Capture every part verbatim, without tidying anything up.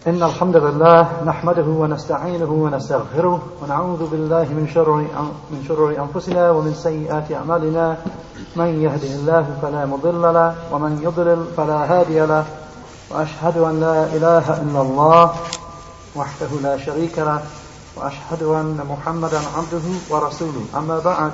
إن الحمد لله نحمده ونستعينه ونستغفره ونعوذ بالله من شرور من شرور أنفسنا ومن سيئات أعمالنا من يهده الله فلا مضل له ومن يضلل فلا هادي له وأشهد أن لا إله إلا الله وحده لا شريك له وأشهد أن محمدا عبده ورسوله أما بعد.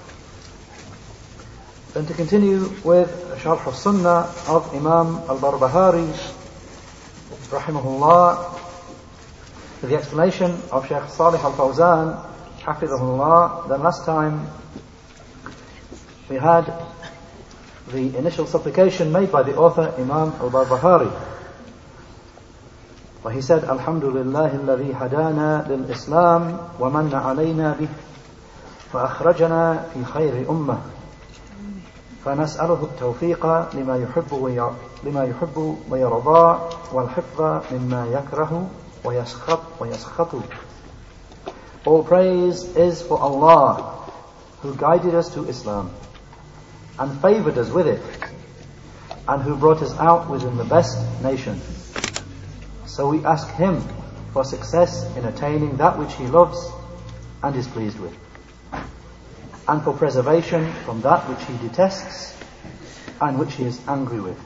Then to continue with Sharh al-Sunnah of Imam al-Barbahari rahimahullah, with the explanation of Shaykh Salih al-Fawzan hafidhahullah. Then last time we had the initial supplication made by the author Imam al-Barbahari, where he said, Alhamdulillahi alladhi hadana lil-Islam wa manna alayna bih wa akhrajana fi khayri ummah فنسأله التوفيق لما يحب لما يحب ويرضى والحفظ مما يكره ويسخط ويسخط. All praise is for Allah, who guided us to Islam and favoured us with it, and who brought us out within the best nation. So we ask Him for success in attaining that which He loves and is pleased with, and for preservation from that which He detests and which He is angry with.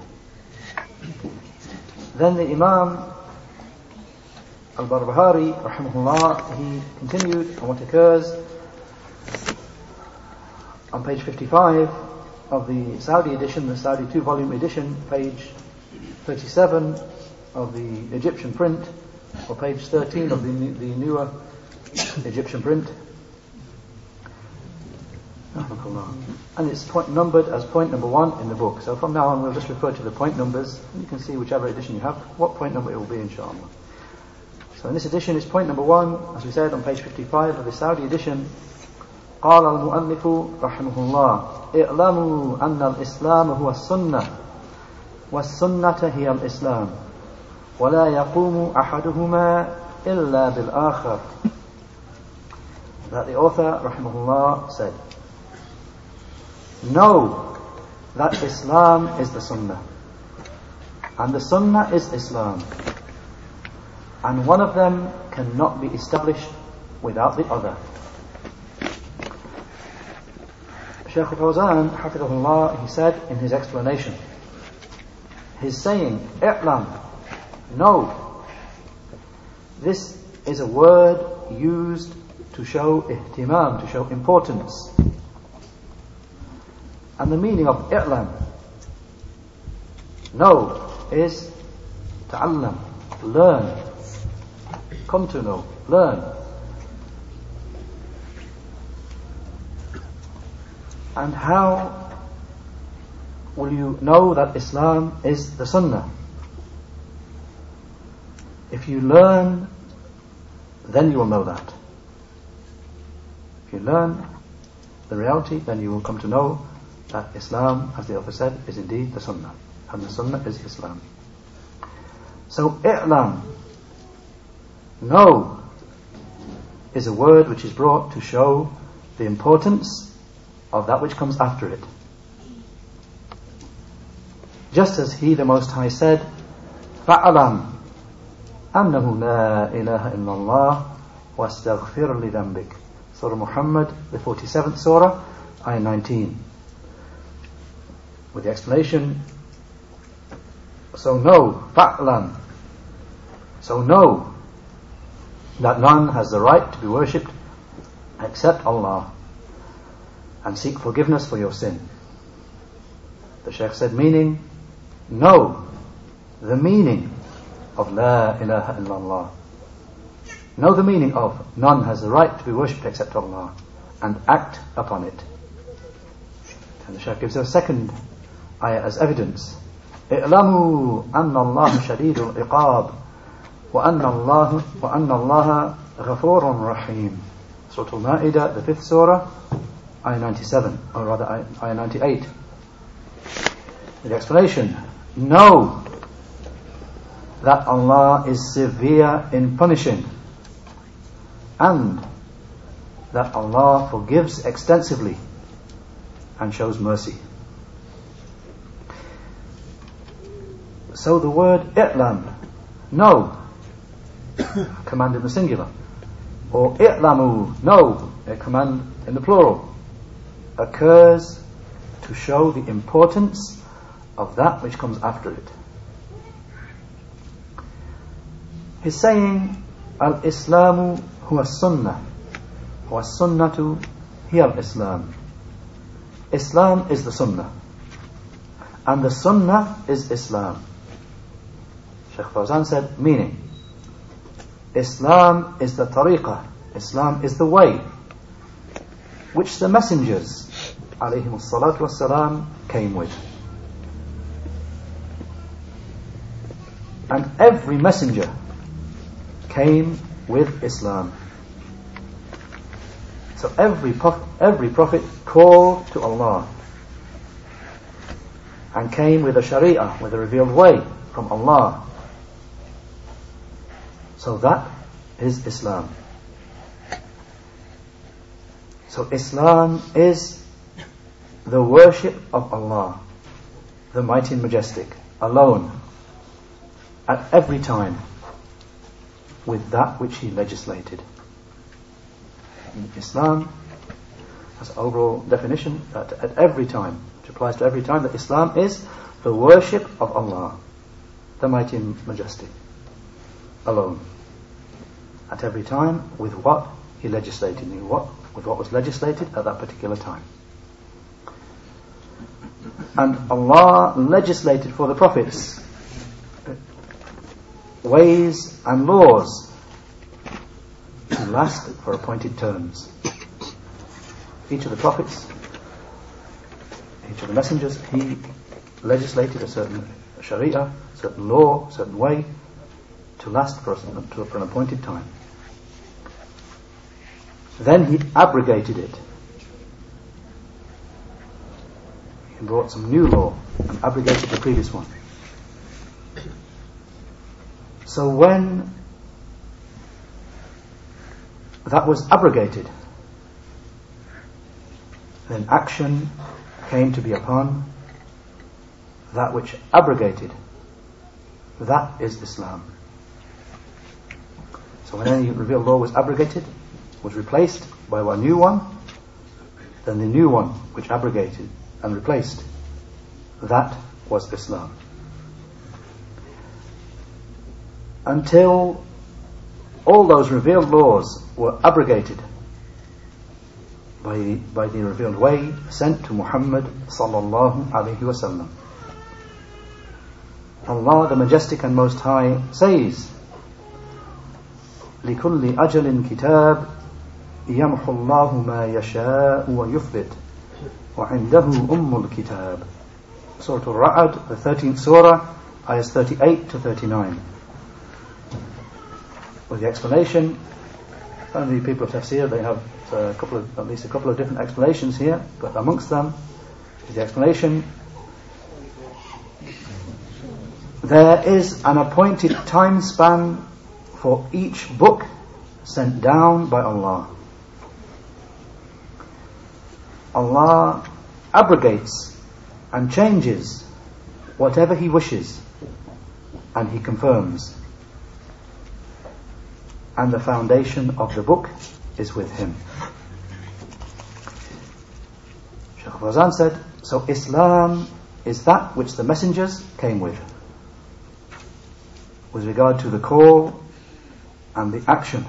Then the Imam al-Barbahari rahimahullah, he continued on what occurs on page fifty-five of the Saudi edition, the Saudi two volume edition, page thirty-seven of the Egyptian print, or page thirteen of the, the newer Egyptian print. And it's point numbered as point number one in the book. So from now on we'll just refer to the point numbers, and you can see whichever edition you have what point number it will be, inshallah. So in this edition it's point number one, as we said, on page fifty-five of the Saudi edition. قال المؤلف رحمه الله اعلموا أن الإسلام هو السنة والسنة هي الإسلام ولا يقوم أحدهما إلا بالآخر. That the author rahimahullah said, know that Islam is the Sunnah, and the Sunnah is Islam, and one of them cannot be established without the other. Shaykh al-Fawzan hafidhahullah, he said in his explanation, his saying i'lam, know, this is a word used to show ihtimam, to show importance. And the meaning of i'lam, know, is ta'allam, learn, come to know, learn. And how will you know that Islam is the Sunnah? If you learn, then you will know that. If you learn the reality, then you will come to know that Islam, as the author said, is indeed the Sunnah, and the Sunnah is Islam. So i'lam, know, is a word which is brought to show the importance of that which comes after it. Just as He, the Most High, said, فَعَلَمْ أَنَّهُ لَا إِلَهَ إِلَّا اللَّهُ وَاسْتَغْفِرْ لِذَنْبِكَ. Surah Muhammad, the forty-seventh surah, ayah nineteen. With the explanation, so know, fa'lam, so know that none has the right to be worshipped except Allah, and seek forgiveness for your sin. The Shaykh said, meaning, know the meaning of La ilaha illallah. Know the meaning of none has the right to be worshipped except Allah, and act upon it. And the Shaykh gives us a second ayah as evidence. اعلموا أن الله شديد العقاب وأن الله وأن الله غفور رحيم. Surah Al-Ma'idah, the fifth surah, ayah ninety-seven, or rather ayah ninety-eight. The explanation, know that Allah is severe in punishing, and that Allah forgives extensively and shows mercy. So the word i'lam, know, a command in the singular. Or i'lamu, know, a command in the plural, occurs to show the importance of that which comes after it. He's saying, al-Islamu huwa sunnah, wa sunnatu hiya al-Islam. Islam is the sunnah, and the sunnah is Islam. Shaykh Fawzan said, meaning, Islam is the tariqah, Islam is the way which the messengers alayhimus salatu wassalam came with. And every messenger came with Islam. So every prof- every prophet called to Allah and came with a sharia, with a revealed way from Allah. So that is Islam. So Islam is the worship of Allah, the mighty and majestic, alone, at every time, with that which He legislated. In Islam has an overall definition that at every time, which applies to every time, that Islam is the worship of Allah, the mighty and majestic, alone, at every time, with what He legislated, with what, with what was legislated at that particular time. And Allah legislated for the prophets ways and laws to last for appointed terms. Each of the prophets, each of the messengers, he legislated a certain sharia, a certain law, a certain way to last for, a, for an appointed time. Then he abrogated it. He brought some new law and abrogated the previous one. So when that was abrogated, then action came to be upon that which abrogated. That is Islam. So when any revealed law was abrogated, was replaced by a new one, then the new one which abrogated and replaced, that was Islam. Until all those revealed laws were abrogated by, by the revealed way sent to Muhammad sallallahu alayhi wa sallam. Allah the Majestic and Most High says, لِكُلِّ أَجَلٍ كِتَابٍ يَمْحُ اللَّهُ مَا يَشَاءُ وَيُثْبِتُ وَعِنْدَهُ أُمُّ الْكِتَابِ. Surah Al-Ra'd, the thirteenth surah, ayahs thirty-eight to thirty-nine. With the explanation, only people of tafsir, they have a couple of, at least a couple of different explanations here, but amongst them is the explanation: there is an appointed time span for each book sent down by Allah. Allah abrogates and changes whatever He wishes, and He confirms. And the foundation of the book is with Him. Shaykh Fawzan said, so Islam is that which the messengers came with, with regard to the call and the action,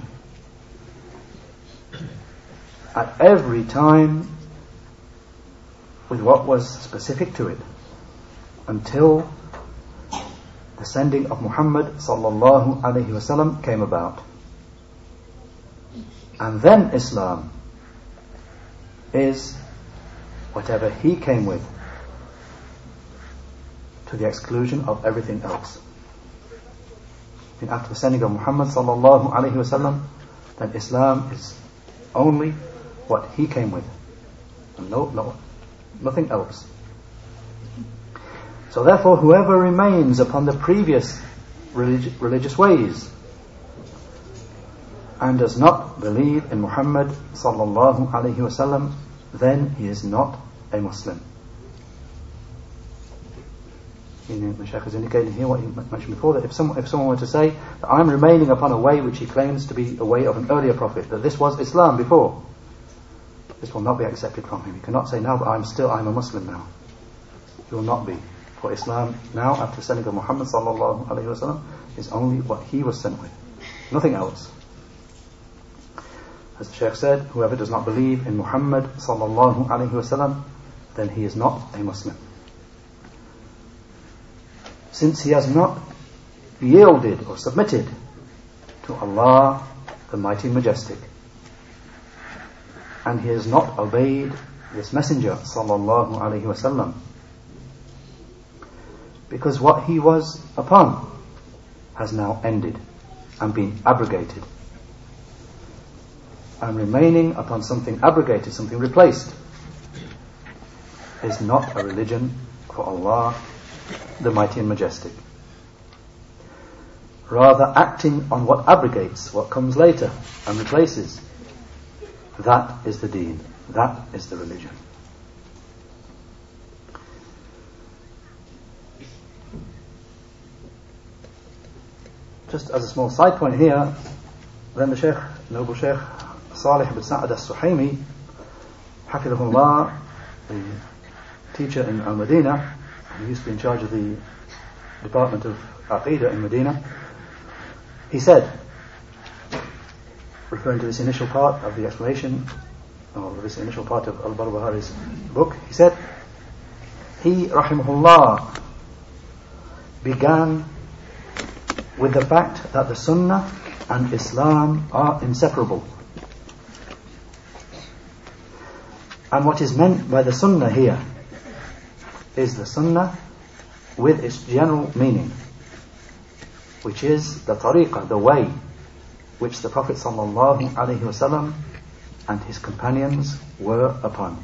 at every time with what was specific to it, until the sending of Muhammad sallallahu alayhi wasallam came about. And then Islam is whatever he came with, to the exclusion of everything else. And after the sending of Muhammad sallallahu alayhi wasallam, then Islam is only what he came with, and no, no, nothing else. So therefore, whoever remains upon the previous religi- religious ways and does not believe in Muhammad sallallahu alayhi wasallam, then he is not a Muslim. meaning the Shaykh is indicating here what he mentioned before, that if someone, if someone were to say that I'm remaining upon a way which he claims to be a way of an earlier prophet, that this was Islam before, this will not be accepted from him. He cannot say, no, but I'm still, I'm a Muslim now. He will not be. For Islam now, after the sending of Muhammad sallallahu alayhi wa sallam, is only what he was sent with. Nothing else. As the Shaykh said, whoever does not believe in Muhammad sallallahu alayhi wa sallam, then he is not a Muslim. Since he has not yielded or submitted to Allah, the Mighty and Majestic, and he has not obeyed this Messenger sallallahu alayhi wa sallam, because what he was upon has now ended and been abrogated, and remaining upon something abrogated, something replaced, is not a religion for Allah, the Mighty and Majestic. Rather, acting on what abrogates, what comes later and replaces, that is the deen, that is the religion. Just as a small side point here, then the Shaykh, noble Shaykh Salih ibn Sa'ad al-Suhaimi, hafidhahullah, the teacher in Al-Madinah, he used to be in charge of the department of Aqidah in Medina, he said, referring to this initial part of the explanation, or this initial part of Al-Barbahari's book, he said, he, rahimahullah, began with the fact that the Sunnah and Islam are inseparable. And what is meant by the Sunnah here is the Sunnah with its general meaning, which is the tariqah, the way which the Prophet sallallahu alaihi wasallam and his companions were upon.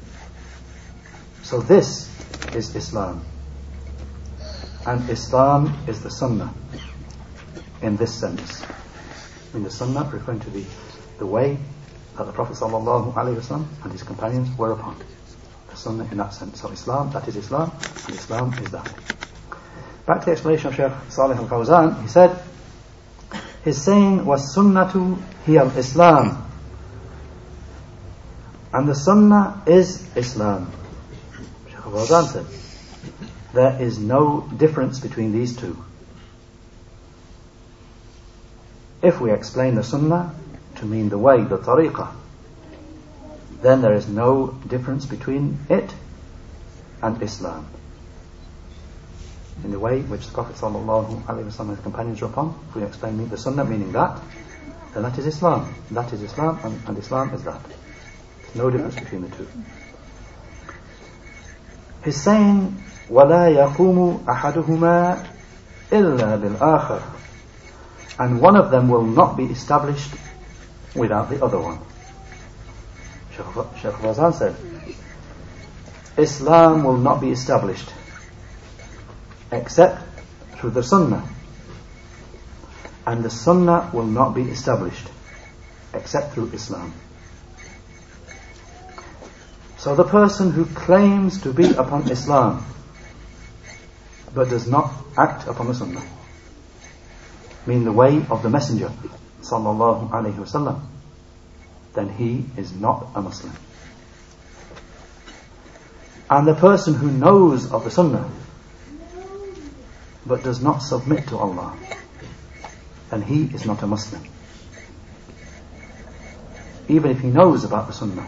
So this is Islam, and Islam is the Sunnah in this sense. In the Sunnah referring to the, the way that the Prophet sallallahu alaihi wasallam and his companions were upon. The Sunnah in that sense. So Islam, that is Islam, and Islam is that. Back to the explanation of Shaykh Salih al-Fawzan, he said, his saying was Sunnatu hiya al-Islam, and the Sunnah is Islam. Shaykh al-Fawzan said, there is no difference between these two. If we explain the Sunnah to mean the way, the tariqah, then there is no difference between it and Islam. In the way which the Prophet sallallahu alaihi wasallam and his companions are upon, if we explain the Sunnah meaning that, then that is Islam. That is Islam, and, and Islam is that. There's no difference between the two. His saying, وَلَا يَقُومُ أَحَدُهُمَا إِلَّا بِالْآخَرِ, and one of them will not be established without the other one. Shaykh Fawzan said, Islam will not be established except through the Sunnah, and the Sunnah will not be established except through Islam. So the person who claims to be upon Islam but does not act upon the Sunnah, mean the way of the Messenger sallallahu alaihi wasallam, then he is not a Muslim. And the person who knows of the Sunnah but does not submit to Allah, then he is not a Muslim, even if he knows about the Sunnah.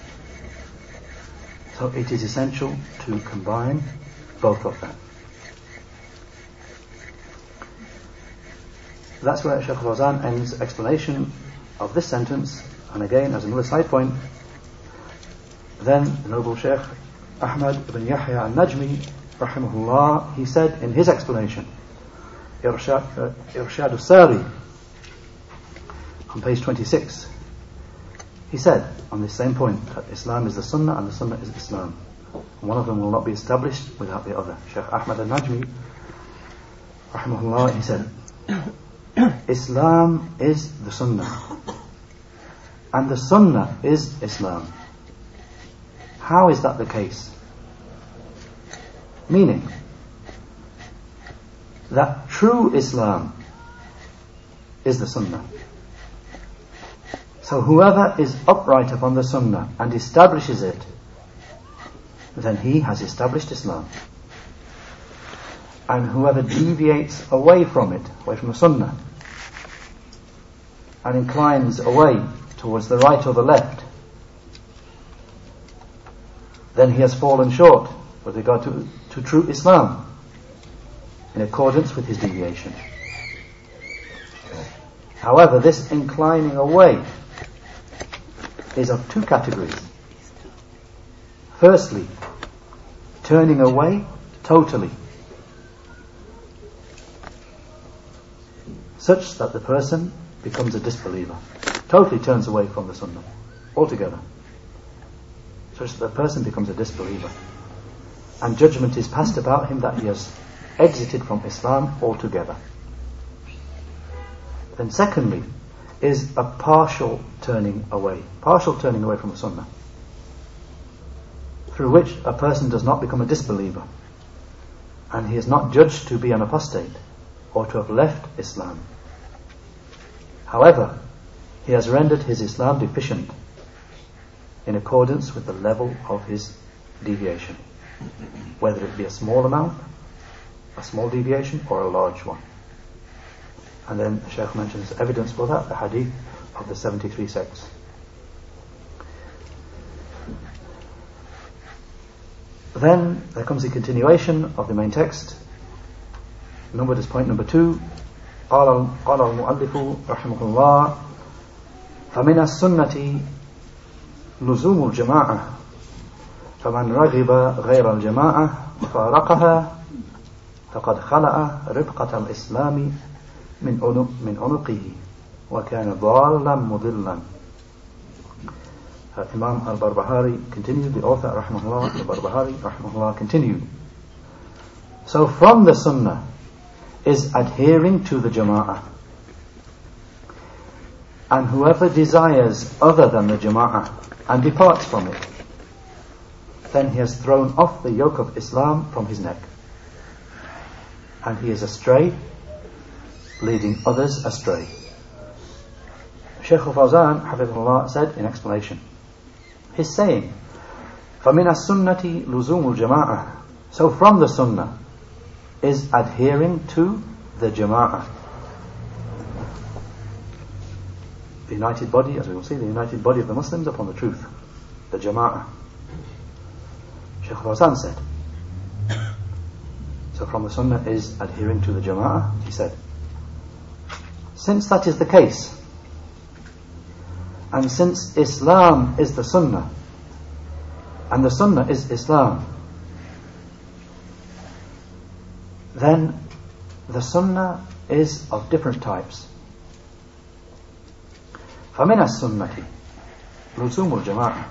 So it is essential to combine both of them. That's where Shaykh Fawzan ends explanation of this sentence. And again, as another side point, then the noble Shaykh Ahmad ibn Yahya al-Najmi, rahimahullah, he said in his explanation, Irshad, uh, Irshad al-Sari, on page twenty-six, he said on this same point that Islam is the Sunnah and the Sunnah is Islam. And one of them will not be established without the other. Shaykh Ahmad al-Najmi, rahimahullah, he said, Islam is the Sunnah, and the Sunnah is Islam. How is that the case? Meaning, that true Islam is the Sunnah. So whoever is upright upon the Sunnah and establishes it, then he has established Islam. And whoever deviates away from it, away from the Sunnah, and inclines away towards the right or the left, then he has fallen short with regard to, to true Islam, in accordance with his deviation. However, this inclining away is of two categories. Firstly, turning away totally, such that the person becomes a disbeliever, totally turns away from the Sunnah altogether, such that the person becomes a disbeliever, and judgment is passed about him that he has exited from Islam altogether. Then secondly is a partial turning away, partial turning away from the Sunnah, through which a person does not become a disbeliever, and he is not judged to be an apostate or to have left Islam. However, he has rendered his Islam deficient in accordance with the level of his deviation, whether it be a small amount, a small deviation, or a large one. And then the Shaykh mentions evidence for that, the hadith of the seventy-three sects. Then there comes the continuation of the main text, numbered as point number two. قال قال المؤلف رحمه الله فمن السنة لزوم الجماعة فمن رغب غير الجماعة وفارقها فقد خلأ رفقة الإسلام من عنق من عنقه وكان ضالا مضلا. uh, Imam al-Barbahari continued, the author rahimahullah, al-Barbahari rahimahullah continued, so from the Sunnah is adhering to the Jama'ah, and whoever desires other than the Jama'ah and departs from it, then he has thrown off the yoke of Islam from his neck, and he is astray, leading others astray. Shaykh al-Fawzan hafidhullah said in explanation, he's saying فَمِنَ السُّنَّةِ لُزُومُ الْجَمَاعَةِ, so from the Sunnah is adhering to the Jama'ah, the united body, as we will see, the united body of the Muslims upon the truth, the Jama'ah. Shaykh al-Fawzan said, so from the Sunnah is adhering to the Jama'ah. He said, since that is the case, and since Islam is the Sunnah, and the Sunnah is Islam, then the Sunnah is of different types. فَمِنَ السُّنَّةِ لُزُومُ الْجَمَاعَةِ,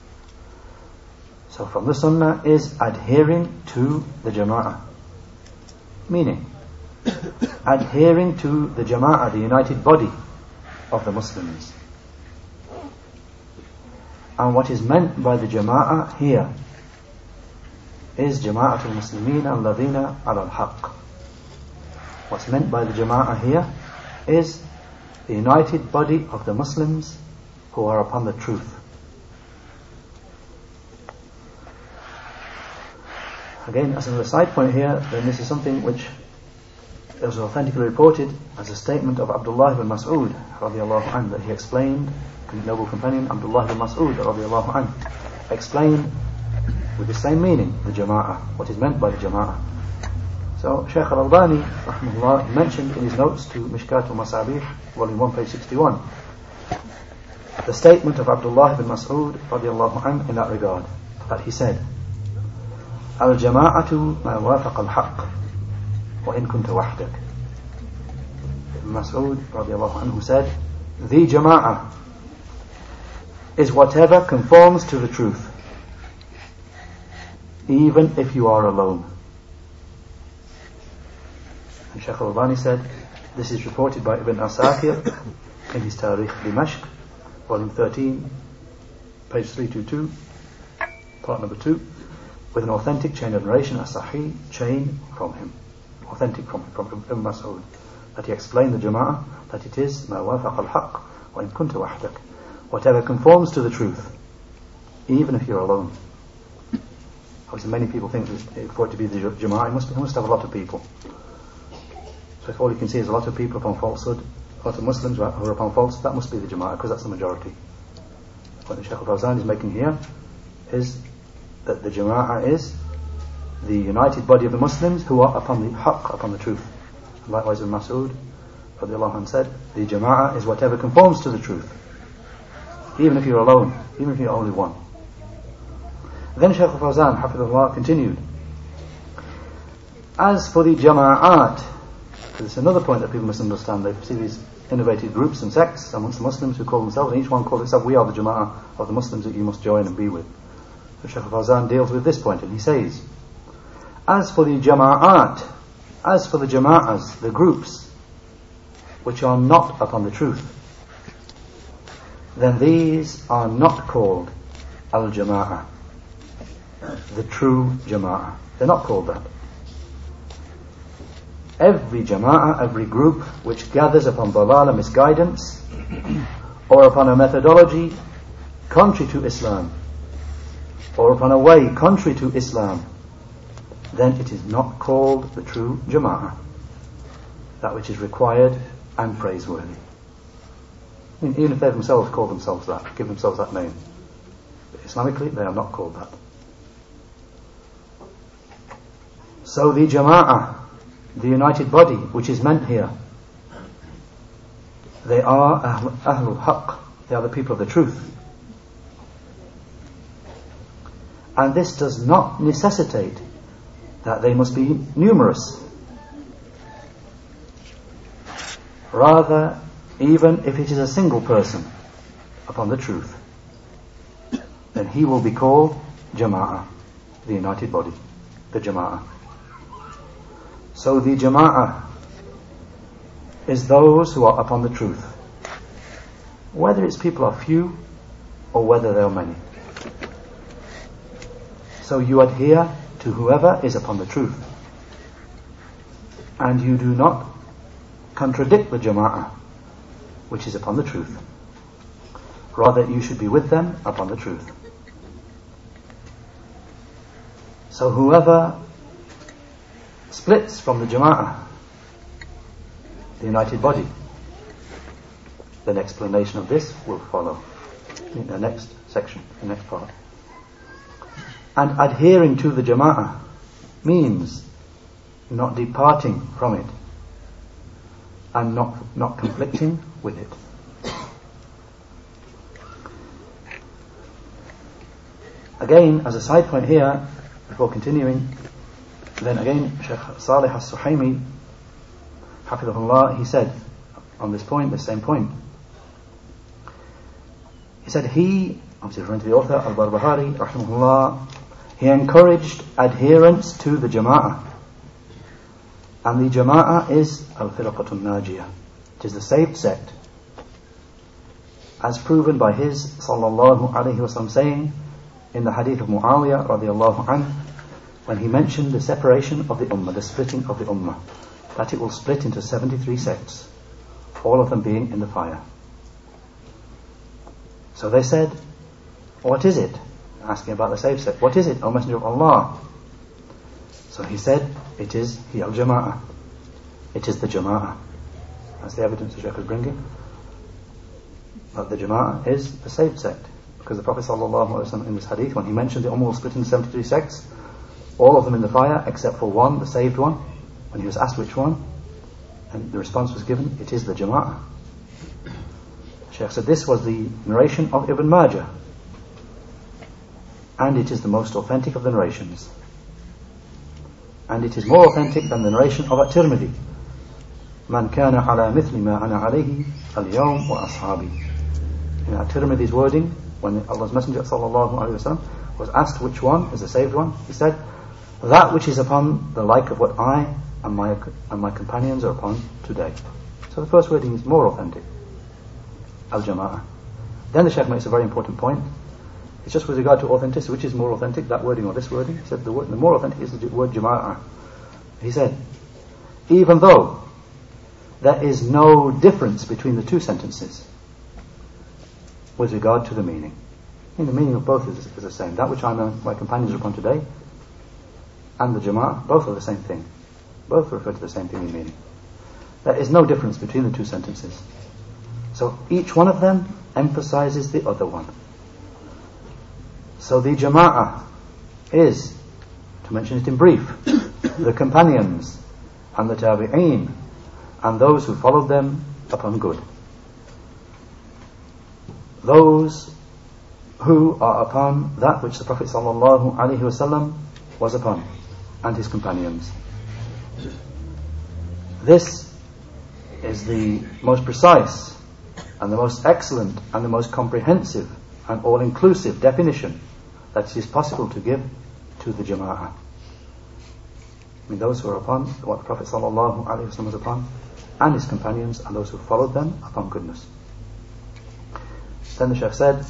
so from the Sunnah is adhering to the Jama'ah, meaning adhering to the Jama'ah, the united body of the Muslims. And what is meant by the Jama'ah here is Jama'atul Muslimin alladhina ala al-haq. What's meant by the Jama'ah here is the united body of the Muslims who are upon the truth. Again, as another side point here, then this is something which is authentically reported as a statement of Abdullah ibn Mas'ud radiallahu anhu, that he explained, the noble companion Abdullah ibn Mas'ud radiallahu anhu explained with the same meaning the Jama'ah, what is meant by the Jama'ah. So Shaykh al-Albani rahimahullah mentioned in his notes to Mishkat al-Masabih, volume one, page sixty-one, the statement of Abdullah ibn Mas'ud radiallahu anhu in that regard, that he said, al-jama'atu ma wafaqa al-haqq wa in kunta wahdak. Ibn Mas'ud radiallahu anhu said, the Jama'ah is whatever conforms to the truth, even if you are alone. And Shaykh al-Albani said, this is reported by Ibn Asakir in his Tarikh Dimashq, volume thirteen, page three twenty-two, part number two, with an authentic chain of narration, a sahih chain from him. authentic from, from Ibn Mas'ud, that he explained the Jama'ah, that it is مَا وَافَقَ الْحَقِّ وَإِن كُنْتَ وَحْدَكَ, whatever conforms to the truth, even if you're alone. Obviously many people think that for it to be the Jama'ah, it must, it must have a lot of people. So if all you can see is a lot of people upon falsehood, a lot of Muslims who are upon falsehood, that must be the Jama'ah, because that's the majority. What the Shaykh al-Fawzan is making here is that the Jama'ah is the united body of the Muslims who are upon the haqq, upon the truth. And likewise Ibn Mas'ud radiallahu anhu said, the Jama'ah is whatever conforms to the truth, even if you're alone, even if you're only one. Then Shaykh al-Fawzan hafidhullah continued, as for the Jama'at, there's another point that people must understand. They see these innovative groups and sects amongst the Muslims who call themselves, and each one calls itself, we are the Jama'ah of the Muslims that you must join and be with. So Shaykh al-Fawzan deals with this point, and he says, as for the Jama'at, as for the Jama'as, the groups which are not upon the truth, then these are not called al-Jama'ah, the true Jama'ah. They're not called that. Every Jama'ah, every group which gathers upon dalala, misguidance, or upon a methodology contrary to Islam, or upon a way contrary to Islam, then it is not called the true Jama'ah, that which is required and praiseworthy. I mean, even if they themselves call themselves that, give themselves that name, but Islamically they are not called that. So the Jama'ah, the united body which is meant here, they are Ahl- Ahlul Haqq, they are the people of the truth. And this does not necessitate that they must be numerous. Rather, even if it is a single person upon the truth, then he will be called Jama'ah, the united body, the Jama'ah. So the Jama'ah is those who are upon the truth, whether its people are few or whether they are many. So you adhere to whoever is upon the truth, and you do not contradict the Jama'ah which is upon the truth. Rather, you should be with them upon the truth. So whoever splits from the Jama'ah, the united body, then explanation of this will follow in the next section, the next part. And adhering to the Jama'ah means not departing from it and not, not conflicting with it. Again, as a side point here, before continuing, then again, Shaykh Salih al-Suhaimi, hafidhahullah, he said on this point, the same point, he said he, obviously referring to the author, Al-Barbahari, rahimahullah, he encouraged adherence to the Jama'ah. And the Jama'ah is Al-Firaqatun Najiyah. It is the saved sect, as proven by his sallallahu alayhi wasallam saying in the hadith of Muawiyah radiallahu anhu, when he mentioned the separation of the Ummah, the splitting of the Ummah, that it will split into seventy-three sects, all of them being in the fire. So they said, what is it? Asking about the saved sect. What is it, O Messenger of Allah? So he said, it is the Al-Jama'ah. It is the Jama'ah. That's the evidence the Shaykh is bringing. But the Jama'ah is the saved sect. Because the Prophet ﷺ in this hadith, when he mentioned the Ummah will split into seventy-three sects, all of them in the fire except for one, the saved one, when he was asked which one, and the response was given, it is the Jama'ah. Shaykh said this was the narration of Ibn Majah, and it is the most authentic of the narrations, and it is more authentic than the narration of At-Tirmidhi, Man kana ala mithli ma ana alayhi al-yawm wa ashabi. In At-Tirmidhi's wording, when Allah's Messenger sallallahu alayhi wa sallam was asked which one is the saved one, he said, that which is upon the like of what I and my and my companions are upon today. So the first wording is more authentic, Al-Jama'ah. Then the Shaykh makes a very important point. It's just with regard to authenticity, which is more authentic, that wording or this wording. He said the, word, the more authentic is the word Jama'ah. He said, even though there is no difference between the two sentences with regard to the meaning. I mean, the meaning of both is, is the same. That which I and my companions are upon today and the Jama'ah, both are the same thing. Both refer to the same thing in meaning. There is no difference between the two sentences. So each one of them emphasizes the other one. So the Jama'ah is, to mention it in brief, the companions and the Tabi'een and those who followed them upon good. Those who are upon that which the Prophet sallallahu alaihi wasallam was upon, and his companions. This is the most precise and the most excellent and the most comprehensive and all-inclusive definition that it is possible to give to the Jama'ah. I mean, those who are upon what the Prophet sallallahu alaihi wasallam was upon, and his companions, and those who followed them upon goodness. Then the Shaykh said,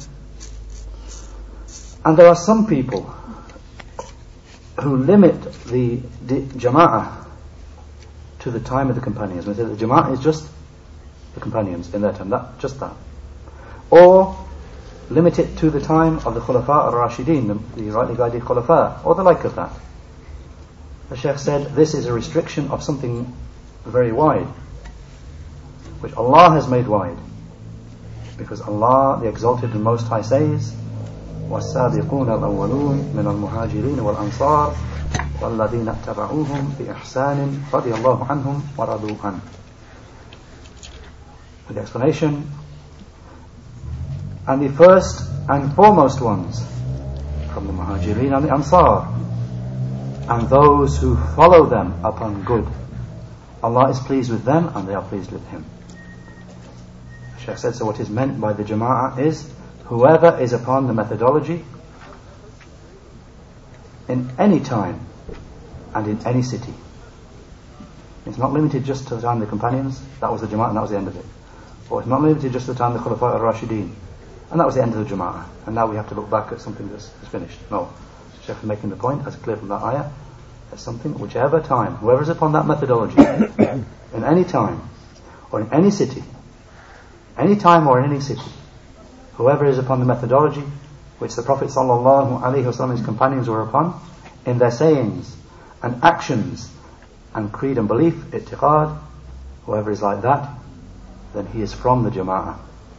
and there are some people who limit the, the Jama'ah to the time of the companions. We say the Jama'ah is just the companions in their time, that, just that. Or limit it to the time of the Khulafa al-Rashideen, the, the rightly guided Khulafa, or the like of that. The Shaykh said this is a restriction of something very wide, which Allah has made wide. Because Allah, the Exalted and Most High, says, وَالسَّابِقُونَ الْأَوَّلُونَ مِنَ الْمُهَاجِرِينَ وَالْأَنصَارِ وَالَّذِينَ اتَّبَعُوهُمْ بِإِحْسَانٍ رَضِيَ اللَّهُ عَنْهُمْ وَرَضُوا عَنْهُ. With the explanation, and the first and foremost ones from the Muhajirin and the Ansar, and those who follow them upon good, Allah is pleased with them and they are pleased with Him. The Shaykh said, so what is meant by the Jama'ah is whoever is upon the methodology in any time and in any city. It's not limited just to the time of the companions, that was the Jama'ah and that was the end of it. Or it's not limited just to the time of the Khulafa al-Rashideen, and that was the end of the Jama'ah, and now we have to look back at something that's, that's finished. No. The Shaykh is making the point, as clear from that ayah, that something, whichever time, whoever is upon that methodology, in any time, or in any city, any time or in any city, whoever is upon the methodology which the Prophet sallallahu alaihi wasallam and his companions were upon, in their sayings and actions and creed and belief, i'tiqad, whoever is like that, then he is from the Jama'ah.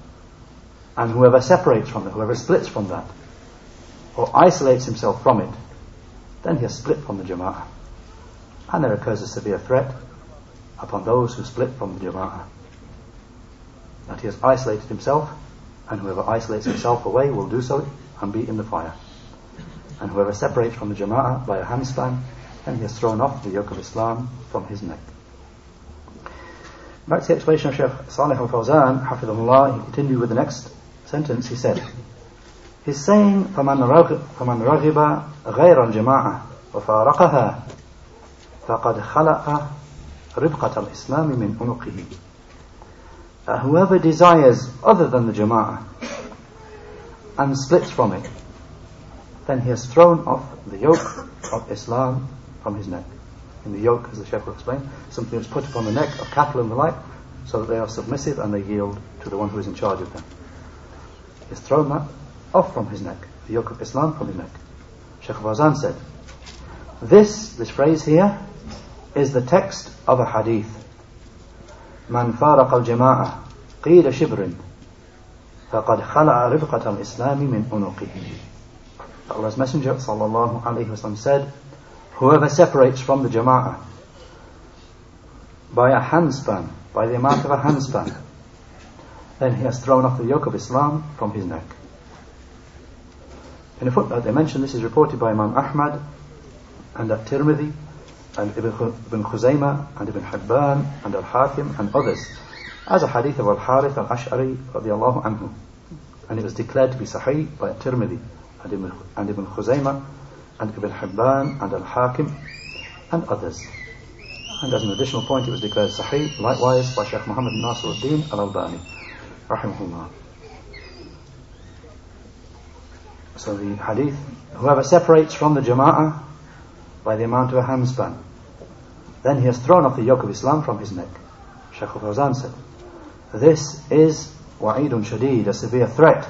And whoever separates from it, whoever splits from that, or isolates himself from it, then he has split from the Jama'ah. And there occurs a severe threat upon those who split from the Jama'ah, that he has isolated himself, and whoever isolates himself away will do so and be in the fire. And whoever separates from the Jama'ah by a handspan, then he has thrown off the yoke of Islam from his neck. Back to the explanation of Shaykh Salih al-Fawzan, hafidhahullah, he continued with the next sentence. He said, he's saying, فَمَنْ رَغِبَ غَيْرَ الْجَمَاعَةِ وَفَارَقَهَا فَقَدْ خَلَقَ رِبْقَةَ الْإِسْلَامِ مِنْ عُنُقِهِ. Uh, whoever desires other than the Jama'ah and splits from it, then he has thrown off the yoke of Islam from his neck. In the yoke, as the Shaykh will explain, something that's put upon the neck of cattle and the like, so that they are submissive and they yield to the one who is in charge of them. He has thrown that off from his neck, the yoke of Islam from his neck. Shaykh Fawzan said, this, this phrase here, is the text of a hadith. من فارق الجماعة قيل شبر فقد خلع ربقة الإسلام من عنقه. Allah's Messenger sallallahu alaihi wasallam said, whoever separates from the Jama'ah by a handspan, by the amount of a handspan, then he has thrown off the yoke of Islam from his neck. In a footnote they mention this is reported by Imam Ahmad and at-Tirmidhi and Ibn Khuzaymah and Ibn Hibban and Al-Hakim and others as a hadith of Al-Harith Al-Ash'ari radiyallahu anhu, and it was declared to be Sahih by at-Tirmidhi and Ibn, and Ibn Khuzaymah and Ibn Hibban and Al-Hakim and others. And as an additional point, it was declared Sahih likewise by Shaykh Muhammad Nasiruddin Al-Albani rahimahullah. So the hadith, whoever separates from the Jama'ah by the amount of a handspan, then he has thrown off the yoke of Islam from his neck. Shaykh al-Fawzan said, this is wa'idun shadid, a severe threat.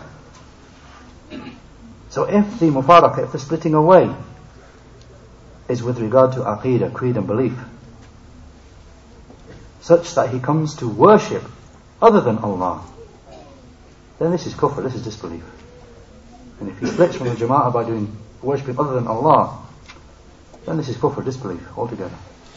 So if the mufaraqah, if the splitting away is with regard to aqeedah, creed and belief, such that he comes to worship other than Allah, then this is kufr, this is disbelief. And if he splits from the jama'ah by doing worshipping other than Allah, then this is kufr, disbelief altogether.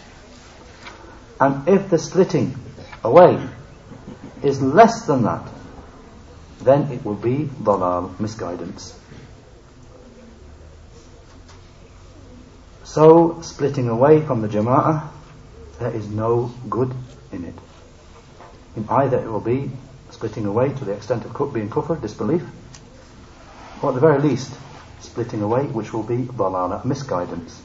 And if the splitting away is less than that, then it will be dalal, misguidance. So, splitting away from the jama'ah, there is no good in it. In either it will be splitting away to the extent of being kufr, disbelief, or at the very least, splitting away which will be dalala, misguidance.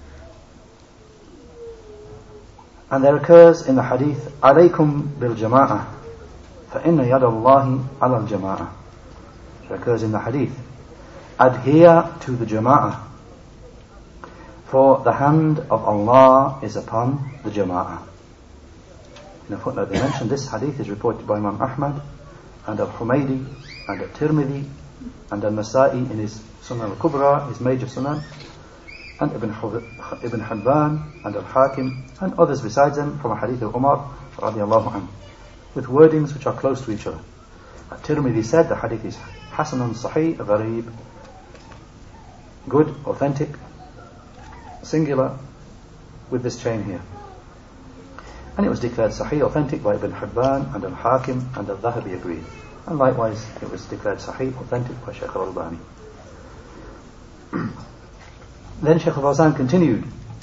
And there occurs in the hadith, alaykum bil jama'ah, fa inna yad Allahi ala al jama'ah. There occurs in the hadith, adhere to the jama'ah, for the hand of Allah is upon the jama'ah. In a footnote they mentioned this hadith is reported by Imam Ahmad and Al-Humaydi and Al-Tirmidhi and Al-Nasa'i in his Sunan Al-Kubra, his major Sunan, and Ibn, Hub- Ibn Hibban and Al-Hakim and others besides them from a hadith of Umar radiallahu anhu, with wordings which are close to each other. At-Tirmidhi said the hadith is Hasanun Sahih, Gharib, good, authentic, singular, with this chain here. And it was declared Sahih, authentic by Ibn Hibban and Al-Hakim and Al-Dhahabi agreed. And likewise it was declared Sahih, authentic by Shaykh Al-Albani. Then Shaykh Al-Fawzan continued,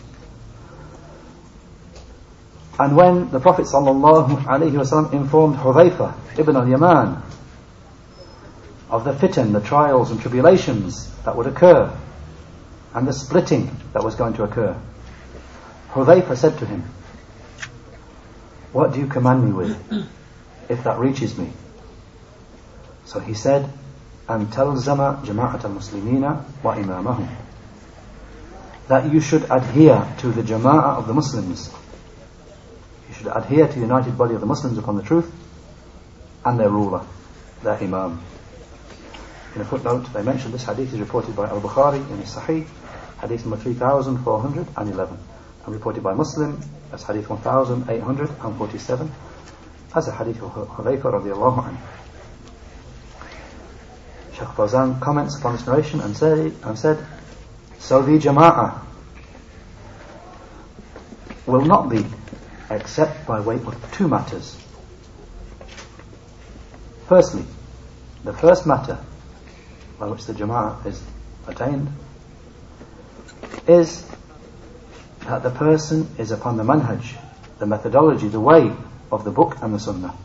and when the Prophet sallallahu alaihi wasallam informed Hudhayfah ibn al-Yaman of the fitan, the trials and tribulations that would occur, and the splitting that was going to occur, Hudhayfah said to him, what do you command me with, if that reaches me? So he said, أن تلزم جماعة المسلمين وإمامهم, that you should adhere to the jama'ah of the Muslims. You should adhere to the united body of the Muslims upon the truth and their ruler, their imam. In a footnote they mentioned this hadith is reported by Al-Bukhari in his Sahih, hadith number three thousand four hundred eleven, and reported by Muslim as hadith one thousand eight hundred forty-seven, as a hadith of Hudhayfah radiallahu anhu. Shaykh Fawzan comments upon this narration and, say, and said, so the jama'ah will not be except by way of two matters. Firstly, the first matter by which the jama'ah is attained is that the person is upon the manhaj, the methodology, the way of the book and the sunnah.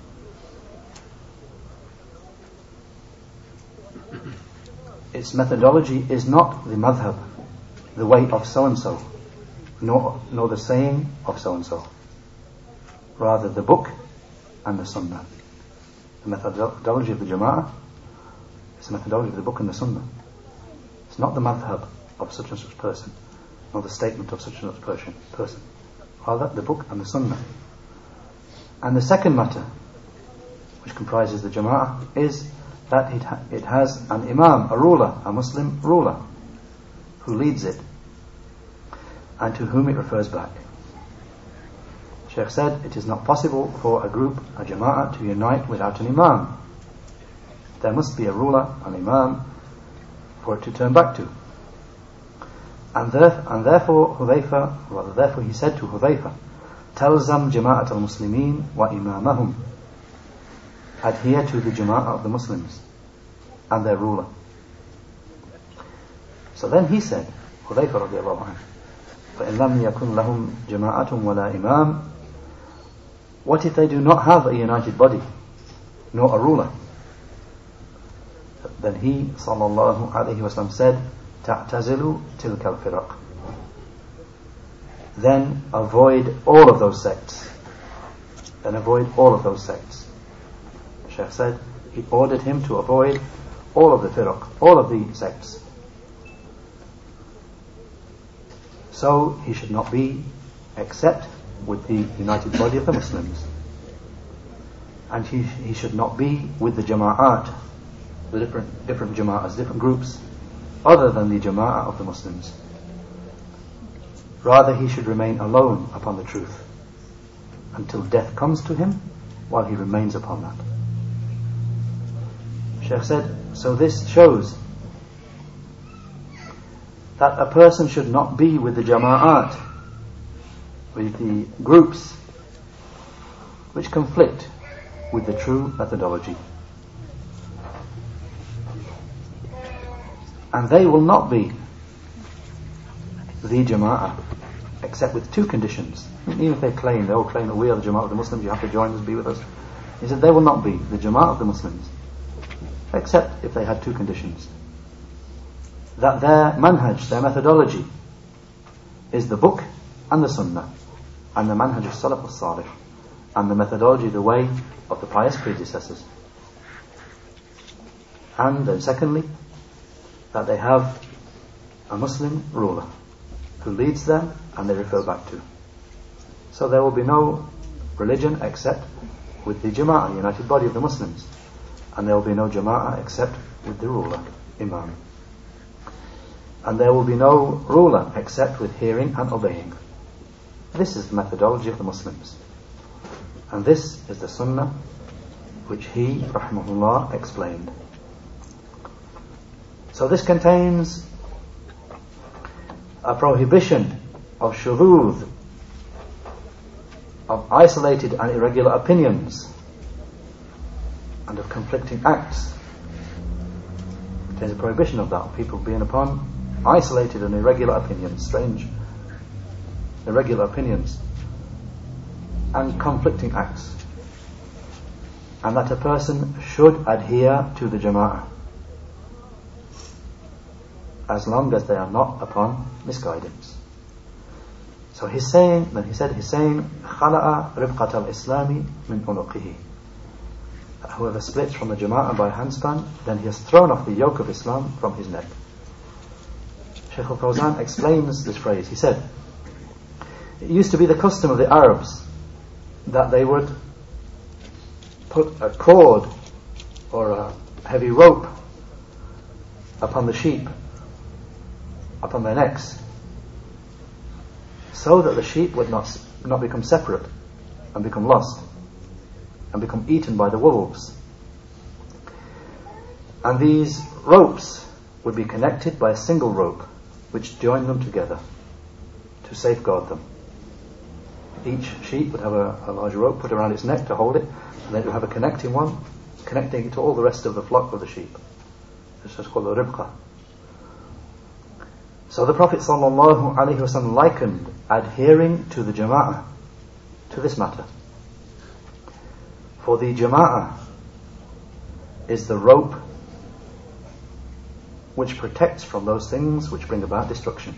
Its methodology is not the madhab, the way of so-and-so, nor, nor the saying of so-and-so. Rather the book and the sunnah. The methodology of the jama'ah is the methodology of the book and the sunnah. It's not the madhab of such and such person, nor the statement of such and such person, person. Rather the book and the sunnah. And the second matter, which comprises the jama'ah, is that it, ha- it has an imam, a ruler, a Muslim ruler, who leads it, and to whom it refers back. Shaykh said, it is not possible for a group, a jama'ah, to unite without an imam. There must be a ruler, an imam, for it to turn back to. And, there, and therefore Hudhayfah, rather therefore he said to Hudhayfah, Talzam jama'at al-muslimin wa imamahum, adhere to the jama'ah of the Muslims and their ruler. So then he said, Hudhayfah radiallahu anhu, فَإِنْ لَمْ يَكُنْ لَهُمْ جَمَاعَةٌ وَلَا إِمَامٌ, what if they do not have a united body, nor a ruler? Then he, sallallahu alayhi wa sallam, said, تَعْتَزِلُوا تِلْكَ الْفِرَقِ, then avoid all of those sects. Then avoid all of those sects. The Shaykh said, he ordered him to avoid all of the firaq, all of the sects. So he should not be except with the united body of the Muslims. And he, he should not be with the jama'at, the different, different jama'as, different groups, other than the jama'ah of the Muslims. Rather, he should remain alone upon the truth until death comes to him, while he remains upon that. Shaykh said, so this shows that a person should not be with the jama'at, with the groups which conflict with the true methodology. And they will not be the jama'ah except with two conditions. Even if they claim, they all claim that we are the jama'ah of the Muslims, you have to join us, be with us. He said they will not be the jama'ah of the Muslims except if they had two conditions. That their manhaj, their methodology, is the book and the sunnah, and the manhaj of salaf al-salih, and the methodology, the way of the pious predecessors. And then secondly, that they have a Muslim ruler who leads them and they refer back to. So there will be no religion except with the jama'ah, united body of the Muslims, and there will be no jama'ah except with the ruler, imam. And there will be no ruler except with hearing and obeying. This is the methodology of the Muslims, and this is the sunnah which he, rahimahullah, explained. So this contains a prohibition of shurudh, of isolated and irregular opinions, and of conflicting acts. It contains a prohibition of that, people being upon isolated and irregular opinions, strange, irregular opinions, and conflicting acts. And that a person should adhere to the jama'ah as long as they are not upon misguidance. So he's saying, then he said, he's saying, خَلَأَ رِبْقَةَ الْإِسْلَامِ مِنْ أُنُقِهِ. Whoever splits from the jama'ah by handspan, then he has thrown off the yoke of Islam from his neck. Shaykh al-Fawzan explains this phrase. He said, it used to be the custom of the Arabs that they would put a cord or a heavy rope upon the sheep, upon their necks, so that the sheep would not not become separate and become lost and become eaten by the wolves. And these ropes would be connected by a single rope which joined them together to safeguard them. Each sheep would have a, a large rope put around its neck to hold it, and then it would have a connecting one connecting it to all the rest of the flock of the sheep. This is called the ribqa. So the Prophet sallallahu alaihi wasallam likened adhering to the jama'ah to this matter. For the jama'ah is the rope which protects from those things which bring about destruction.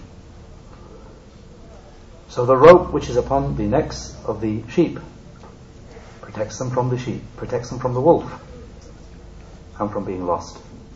So the rope which is upon the necks of the sheep protects them from the sheep, protects them from the wolf and from being lost.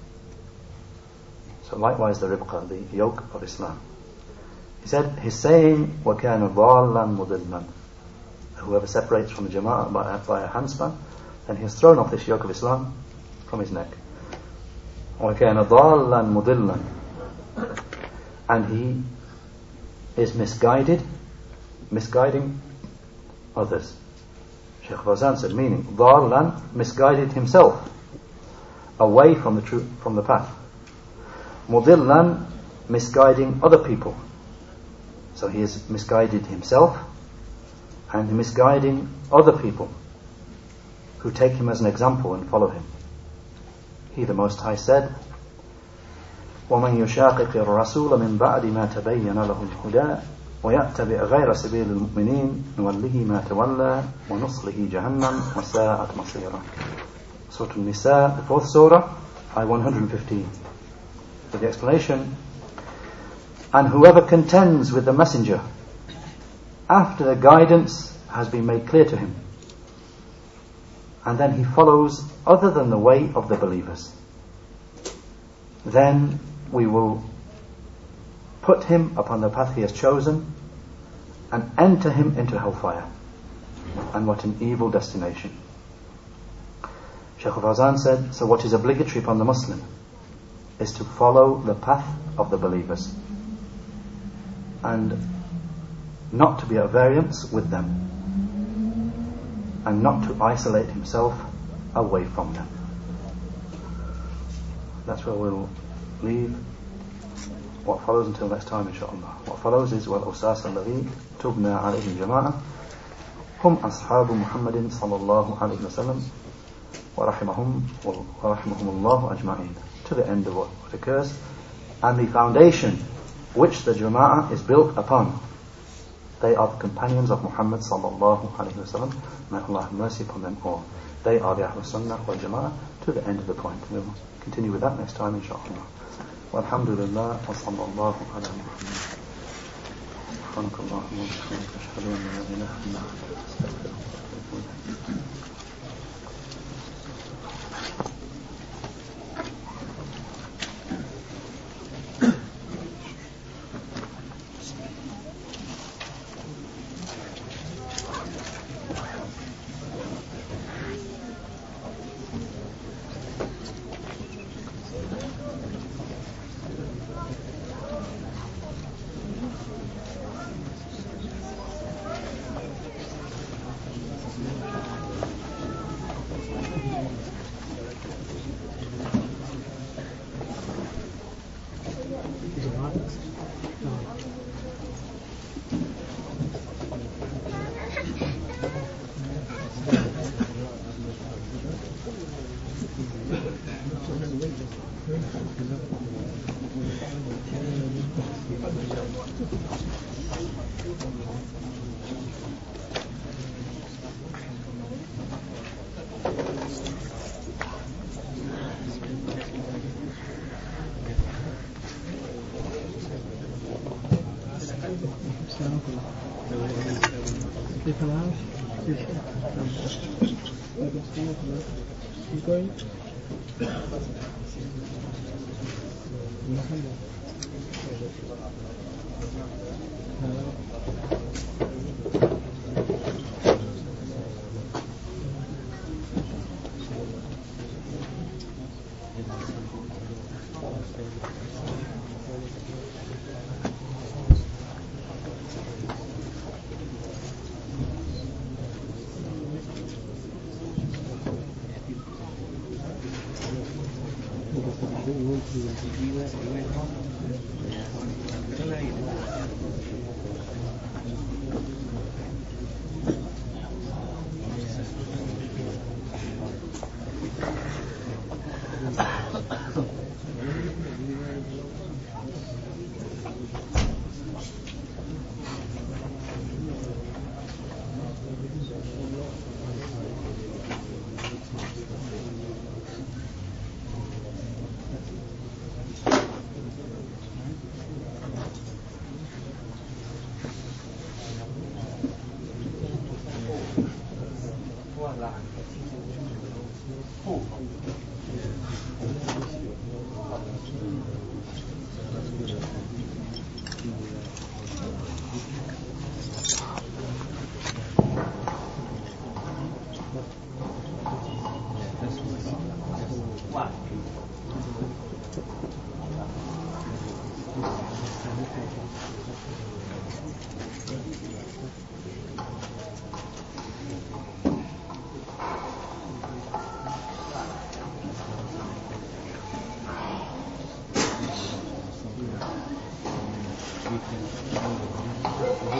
So likewise the ribqa, the yoke of Islam. He said, he's saying, وَكَانَ ضَالًّا مُضِلًّا. Whoever separates from the jama'ah by, by a handspan, then he has thrown off this yoke of Islam from his neck. وَكَانَ ضَالًّا مُضِلًّا. And he is misguided, misguiding others. Shaykh Fawzan said, meaning, ضَالًّا, misguided himself away from the truth, from the path. Mudillan, misguiding other people. So he is misguided himself and misguiding other people who take him as an example and follow him. He, the Most High, said, وَمَنْ يُشَاقِقِ الرَّسُولَ مِنْ بَعْدِ مَا تَبَيَّنَ لَهُ الْهُدَى وَيَأْتَبِعْ غَيْرَ سَبِيلِ الْمُؤْمِنِينَ نُوَلِّهِ مَا تَوَلَّى وَنُصْلِهِ جَهَنَّمَ وَسَاءَتْ مَصِيرًا. Surah An-Nisa, the fourth surah, ayah one hundred fifteen. For the explanation, and whoever contends with the messenger after the guidance has been made clear to him, and then he follows other than the way of the believers, then we will put him upon the path he has chosen and enter him into hellfire. And what an evil destination. Shaykh al-Fawzan said, so what is obligatory upon the Muslim is to follow the path of the believers and not to be at variance with them, and not to isolate himself away from them. That's where we'll leave. What follows until next time, inshaAllah. What follows is وَالْأُسَاسَ الَّذِي تُبْنَى عَلَيْهِ الْجَمَاعَةِ هُمْ أَصْحَابُ مُحَمَّدٍ صَلَى اللَّهُ عَلَيْهِ وَسَلَّمَ وَرَحِمَهُمْ وَرَحِمَهُمُ اللَّهُ أَجْمَعِينَ, to the end of what, what occurs. And the foundation which the Jama'ah is built upon, they are the companions of Muhammad sallallahu alayhi wasallam. May Allah have mercy upon them all. They are the Ahlul Sunnah wal Jama'ah, to the end of the point. We'll continue with that next time, inshaAllah. Walhamdulillah, wa sallallahu ala Muhammad. Subhanakallahumma wa bihamdika, ashhadu an la ilaha illa anta, astaghfiruka wa atubu ilayk.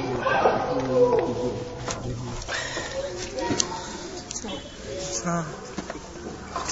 Ah.